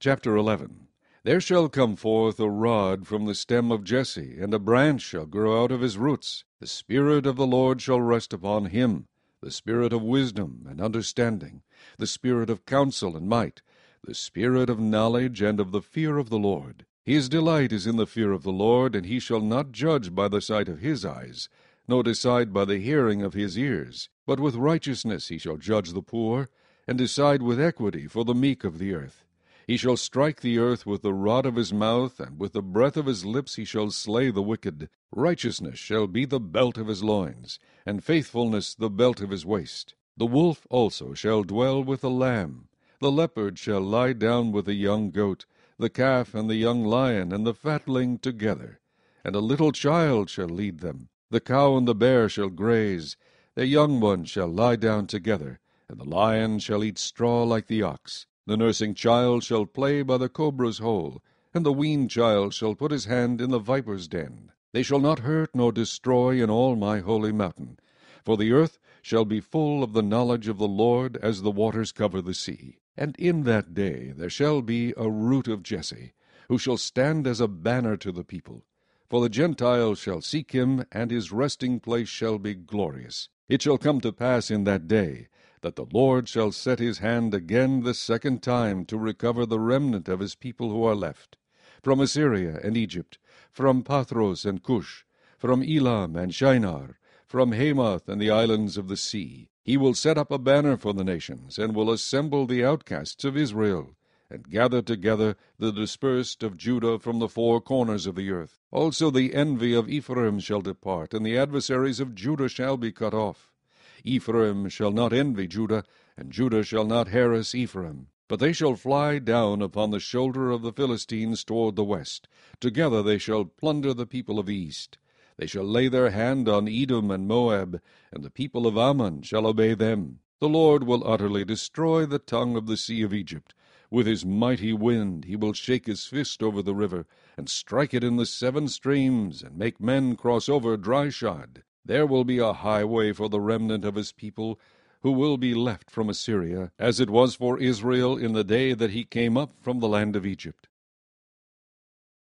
Chapter 11. There shall come forth a rod from the stem of Jesse, and a branch shall grow out of his roots. The Spirit of the Lord shall rest upon him, the Spirit of wisdom and understanding, the Spirit of counsel and might, the Spirit of knowledge and of the fear of the Lord. His delight is in the fear of the Lord, and he shall not judge by the sight of his eyes, nor decide by the hearing of his ears. But with righteousness he shall judge the poor, and decide with equity for the meek of the earth. He shall strike the earth with the rod of his mouth, and with the breath of his lips he shall slay the wicked. Righteousness shall be the belt of his loins, and faithfulness the belt of his waist. The wolf also shall dwell with the lamb. The leopard shall lie down with the young goat, the calf and the young lion and the fatling together. And a little child shall lead them. The cow and the bear shall graze. Their young ones shall lie down together, and the lion shall eat straw like the ox. The nursing child shall play by the cobra's hole, and the weaned child shall put his hand in the viper's den. They shall not hurt nor destroy in all my holy mountain, for the earth shall be full of the knowledge of the Lord as the waters cover the sea. And in that day there shall be a root of Jesse, who shall stand as a banner to the people. For the Gentiles shall seek him, and his resting place shall be glorious. It shall come to pass in that day, that the Lord shall set his hand again the second time to recover the remnant of his people who are left, from Assyria and Egypt, from Pathros and Cush, from Elam and Shinar, from Hamath and the islands of the sea. He will set up a banner for the nations, and will assemble the outcasts of Israel, and gather together the dispersed of Judah from the four corners of the earth. Also the envy of Ephraim shall depart, and the adversaries of Judah shall be cut off. Ephraim shall not envy Judah, and Judah shall not harass Ephraim. But they shall fly down upon the shoulder of the Philistines toward the west. Together they shall plunder the people of the east. They shall lay their hand on Edom and Moab, and the people of Ammon shall obey them. The Lord will utterly destroy the tongue of the sea of Egypt. With his mighty wind he will shake his fist over the river, and strike it in the 7 streams, and make men cross over dry-shod. There will be a highway for the remnant of his people, who will be left from Assyria, as it was for Israel in the day that he came up from the land of Egypt.